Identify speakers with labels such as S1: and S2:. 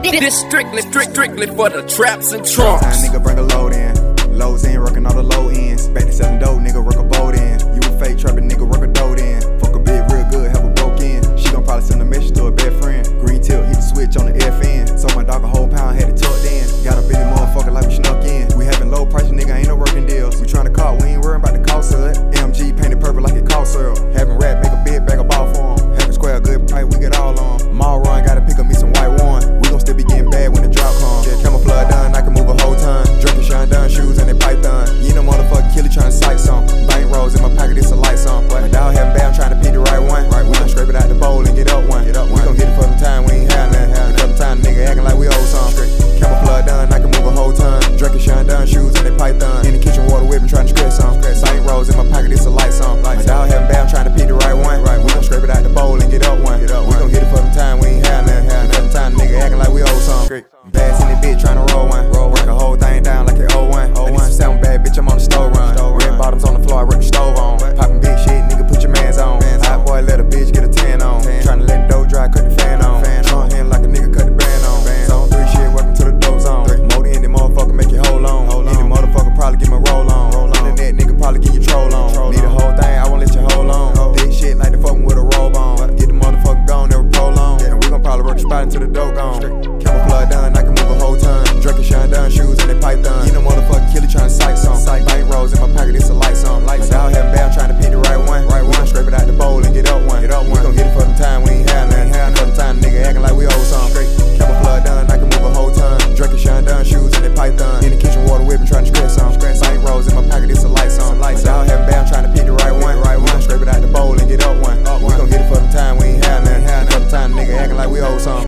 S1: This strictly for the traps and trunks.
S2: Time nigga bring a load in. Lows in, working all the low ends. Back to selling dope, nigga work a boat in. You a fake trapping nigga, work a dope in. Fuck a bitch real good, have a broke in. She gon' probably send a message to her best friend. Green tilt, hit the switch on the FN. So my dog a whole pound, had it tucked in. Got up in the motherfucker like we snuck in. We having low prices, nigga, ain't no working deals. We tryna call, we ain't worrying about the cost of it. MG painted purple like it cost syrup. Having rap, make a big bag of ball for him. Having square, good price, we get all on. Mall run, gotta pick up me some white wine. We gon' still be getting bad when the drop comes. Yeah, camouflage done, I can move a whole ton. Drinking Sean Dunn shoes and they python. You ain't no motherfucking killer tryna sight some. Bank rolls in my pocket, it's a light song. My dog having bad, I'm tryna pick the right one. We gon' scrape it out the bowl and get up one. We gon' get it for the time, we ain't had nothing. For the time, nigga acting like we owe some. Camouflage done, I can move a whole ton. Drinking Sean Dunn shoes and they python. In the kitchen, water whipping, tryna scratch some. Bank rolls in my pocket, it's a light song. My dog having bad, I'm tryna pick the right one. We gon' scrape it out the bowl and get up one. We gon' get it for the time, we ain't had nothing. For the time, nigga acting like we owe some. Bass in the bitch tryna roll one. Work a whole thing down like it 01. I need some sound bad, bitch, I'm on the stove run. Red bottoms on the floor, I rip the stove on. Poppin' big shit, nigga, put your mans on. Hot boy, let a bitch get a tan on. Tryna let the dough dry, cut the fan on. Trunk hand like a nigga, cut the band on. Zone 3 shit, welcome to the dope zone. Modi in the motherfucker, make you hold on. Need a motherfucker, probably get my roll on. Internet nigga, probably get your troll on. Need a whole thing, I won't let you hold on. Thick shit like the fucking with a robe on. Get the motherfucker gone, never prolong. And we gon' probably work the spot until the dope gone. Camouflage done, I can move a whole ton. Drinking Sean Dunn shoes and they python. You know motherfucking killer tryna sight some. Bank rolls in my pocket, it's a light song. My dog having bad, I'm tryna pick the